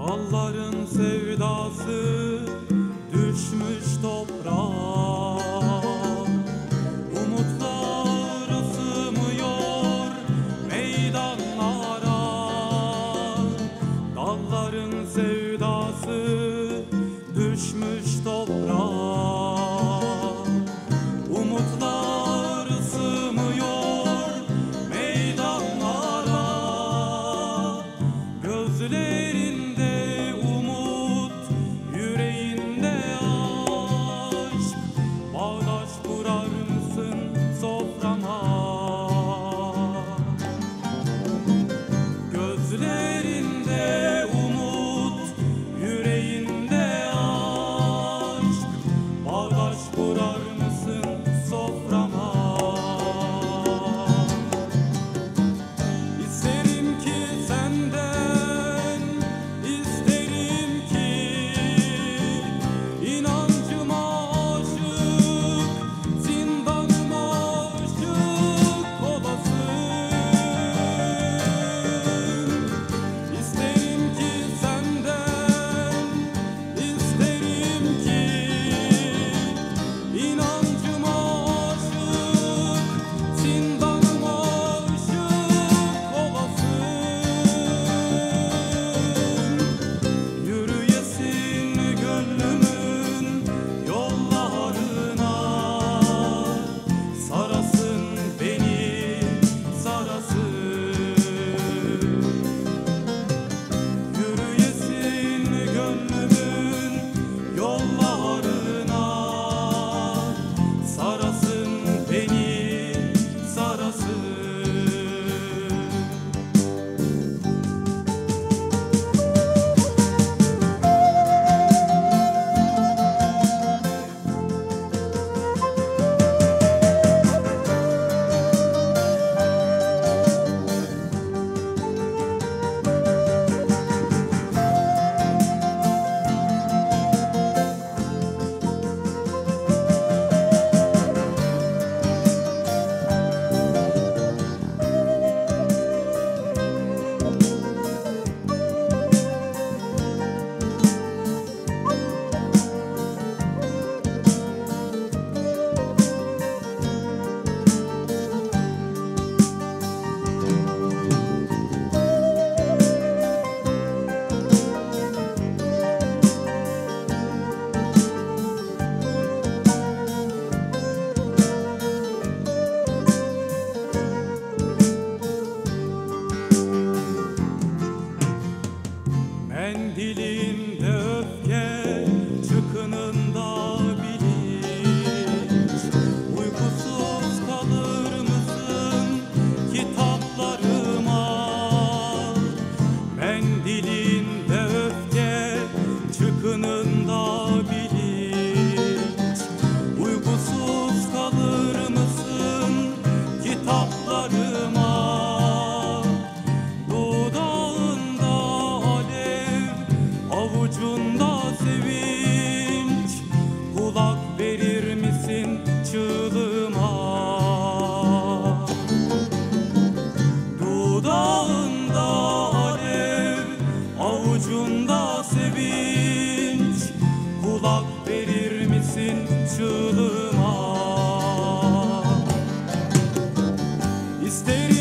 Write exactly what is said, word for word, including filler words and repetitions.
Dalların sevdası düşmüş toprağa, umutlar ısımıyor meydanlara. Dalların sevdası düşmüş toprağa, umutlar ısımıyor meydanlara. Gözlerinde umut, yüreğinde aşk, bağdaş kurar mısın soframa? Gözlerinde umut, yüreğinde aşk, bağdaş kurar mısın soframa? İsterim ki senden, isterim ki inancıma aşık, zindanıma aşık olasın. İsterim ki senden, isterim ki inancıma aşık, zindanıma aşık olasın. Yürüyesin gönlümün yollarına, sarasın beni, sarasın. Yürüyesin gönlümün yollarına, sarasın beni, sarasın. Mendilinde öfke, çıkınında bilinç. Uykusuz kalır mısın kitaplarıma? Mendilinde öfke, çıkınında bilinç. Uykusuz kalır mısın kitaplarıma? Dudağında alev, avucunda sevinç, kulak verir misin çığlığıma? Dudağında alev, avucunda sevinç, kulak verir misin çığlığıma? İsterim